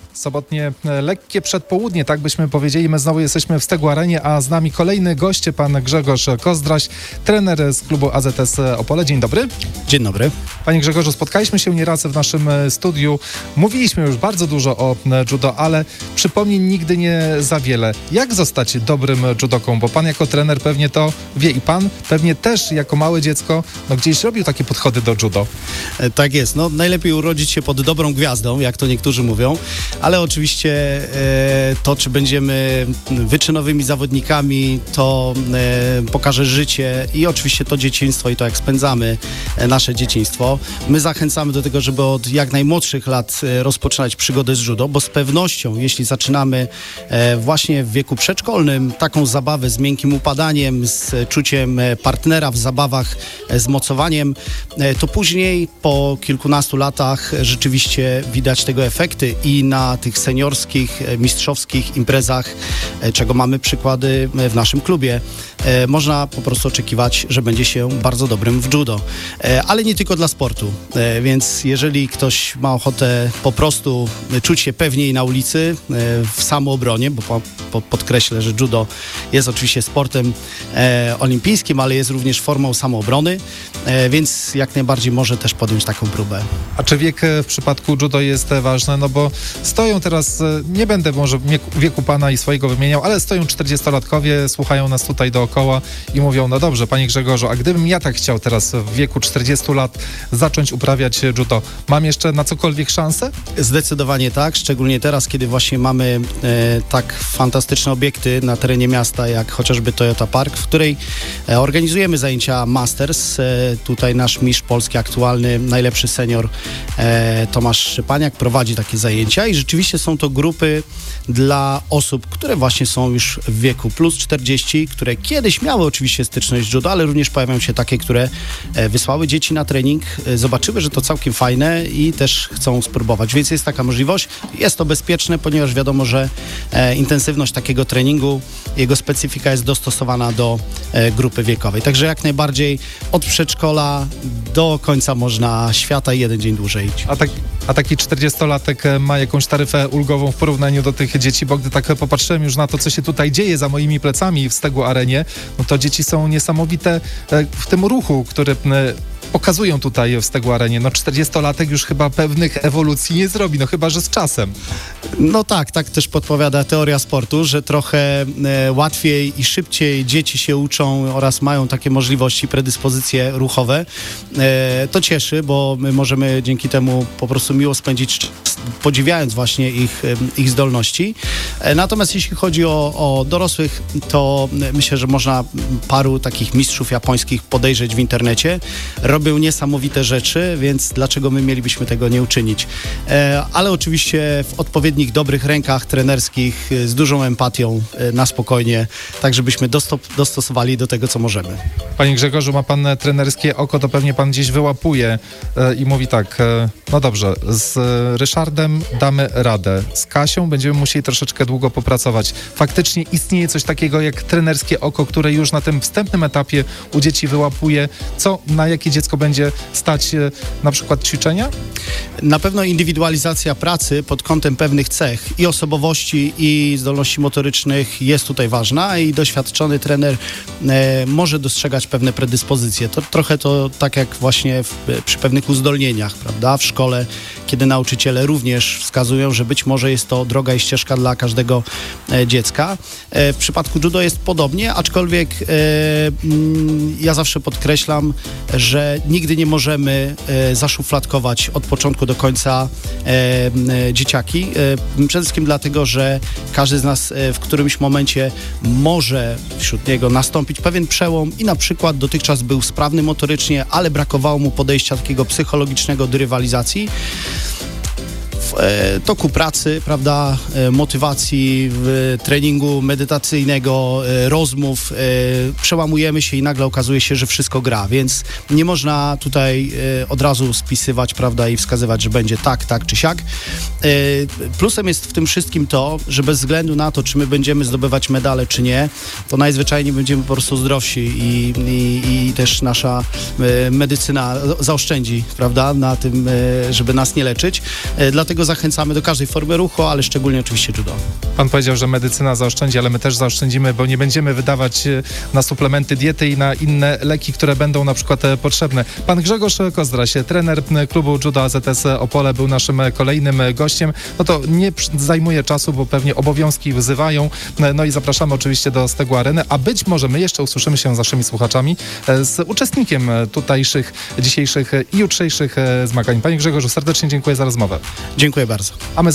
Sobotnie lekkie przedpołudnie, tak byśmy powiedzieli. My znowu jesteśmy w Stegu Arenie, a z nami kolejny gość, pan Grzegorz Kozdraś, trener z klubu AZS Opole. Dzień dobry. Dzień dobry. Panie Grzegorzu, spotkaliśmy się nieraz w naszym studiu. Mówiliśmy już bardzo dużo o judo, ale przypomnień nigdy nie za wiele. Jak zostać dobrym judoką? Bo pan jako trener pewnie to wie i pan pewnie też jako małe dziecko gdzieś robił takie podchody do judo. Tak jest. Najlepiej urodzić się pod dobrą gwiazdą, jak to niektórzy mówią, ale oczywiście to, czy będziemy wyczynowymi zawodnikami, to pokaże życie i oczywiście to dzieciństwo i to, jak spędzamy nasze dzieciństwo. My zachęcamy do tego, żeby od jak najmłodszych lat rozpoczynać przygodę z judo, bo z pewnością, jeśli zaczynamy właśnie w wieku przedszkolnym taką zabawę z miękkim upadaniem, z czuciem partnera w zabawach, z mocowaniem, to później po kilkunastu latach rzeczywiście widać tego efekty i na tych seniorskich, mistrzowskich imprezach, czego mamy przykłady w naszym klubie, można po prostu oczekiwać, że będzie się bardzo dobrym w judo. Ale nie tylko dla sportu, więc jeżeli ktoś ma ochotę po prostu czuć się pewniej na ulicy, w samoobronie, bo podkreślę, że judo jest oczywiście sportem olimpijskim, ale jest również formą samoobrony, więc jak najbardziej może też podjąć taką próbę. A czy wiek w przypadku judo jest ważny? No bo stoją teraz, nie będę może wieku pana i swojego wymieniał, ale stoją 40-latkowie, słuchają nas tutaj dookoła i mówią, no dobrze, panie Grzegorzu, a gdybym ja tak chciał teraz w wieku 40 lat zacząć uprawiać judo, mam jeszcze na cokolwiek szansę? Zdecydowanie tak, szczególnie teraz, kiedy właśnie mamy tak fantastyczne obiekty na terenie miasta, jak chociażby Toyota Park, w której organizujemy zajęcia Masters. Tutaj nasz mistrz polski aktualny, najlepszy senior Tomasz Szczepaniak prowadzi takie zajęcia i rzeczywiście są to grupy dla osób, które właśnie są już w wieku plus 40, które kiedyś miały oczywiście styczność z judo, ale również pojawiają się takie, które wysłały dzieci na trening, zobaczyły, że to całkiem fajne i też chcą spróbować, więc jest taka możliwość. Jest to bezpieczne, ponieważ wiadomo, że intensywność takiego treningu, jego specyfika jest dostosowana do grupy wiekowej. Także jak najbardziej od przedszkola do końca można świata i jeden dzień dłużej. A taki 40-latek ma jakąś taryfę ulgową w porównaniu do tych dzieci, bo gdy tak popatrzyłem już na to, co się tutaj dzieje za moimi plecami w Stegu Arenie, no to dzieci są niesamowite w tym ruchu, który pokazują tutaj w Stegu Arenie. No 40-latek już chyba pewnych ewolucji nie zrobi, no chyba, że z czasem. No tak też podpowiada teoria sportu, że trochę łatwiej i szybciej dzieci się uczą oraz mają takie możliwości, predyspozycje ruchowe. To cieszy, bo my możemy dzięki temu po prostu miło spędzić czas, podziwiając właśnie ich zdolności. Natomiast jeśli chodzi o dorosłych, to myślę, że można paru takich mistrzów japońskich podejrzeć w internecie. Robią niesamowite rzeczy, więc dlaczego my mielibyśmy tego nie uczynić? Ale oczywiście w odpowiednich, dobrych rękach trenerskich, z dużą empatią, na spokojnie, tak żebyśmy dostosowali do tego, co możemy. Panie Grzegorzu, ma pan trenerskie oko, to pewnie pan gdzieś wyłapuje i mówi tak, no dobrze, z Ryszardem damy radę, z Kasią będziemy musieli troszeczkę długo popracować. Faktycznie istnieje coś takiego jak trenerskie oko, które już na tym wstępnym etapie u dzieci wyłapuje, na jakie dziecko będzie stać na przykład ćwiczenia? Na pewno indywidualizacja pracy pod kątem pewnych cech i osobowości, i zdolności motorycznych jest tutaj ważna i doświadczony trener może dostrzegać pewne predyspozycje. To trochę to tak jak właśnie przy pewnych uzdolnieniach, prawda? W szkole, kiedy nauczyciele również wskazują, że być może jest to droga i ścieżka dla każdego dziecka. W przypadku judo jest podobnie, aczkolwiek ja zawsze podkreślam, że nigdy nie możemy zaszufladkować od początku do końca dzieciaki. Przede wszystkim dlatego, że każdy z nas w którymś momencie może wśród niego nastąpić pewien przełom i na przykład dotychczas był sprawny motorycznie, ale brakowało mu podejścia takiego psychologicznego do rywalizacji. Toku pracy, prawda, motywacji, treningu medytacyjnego, rozmów, przełamujemy się i nagle okazuje się, że wszystko gra, więc nie można tutaj od razu spisywać, prawda, i wskazywać, że będzie tak czy siak. Plusem jest w tym wszystkim to, że bez względu na to, czy my będziemy zdobywać medale, czy nie, to najzwyczajniej będziemy po prostu zdrowsi i też nasza medycyna zaoszczędzi, prawda, na tym, żeby nas nie leczyć. Dlatego dlatego zachęcamy do każdej formy ruchu, ale szczególnie oczywiście judo. Pan powiedział, że medycyna zaoszczędzi, ale my też zaoszczędzimy, bo nie będziemy wydawać na suplementy diety i na inne leki, które będą na przykład potrzebne. Pan Grzegorz Kozdraś, trener klubu Judo AZS Opole, był naszym kolejnym gościem. No to nie zajmuje czasu, bo pewnie obowiązki wzywają. No i zapraszamy oczywiście do Stegu Areny, a być może my jeszcze usłyszymy się z naszymi słuchaczami, z uczestnikiem tutejszych, dzisiejszych i jutrzejszych zmagań. Panie Grzegorzu, serdecznie dziękuję za rozmowę. Dziękuję bardzo. A my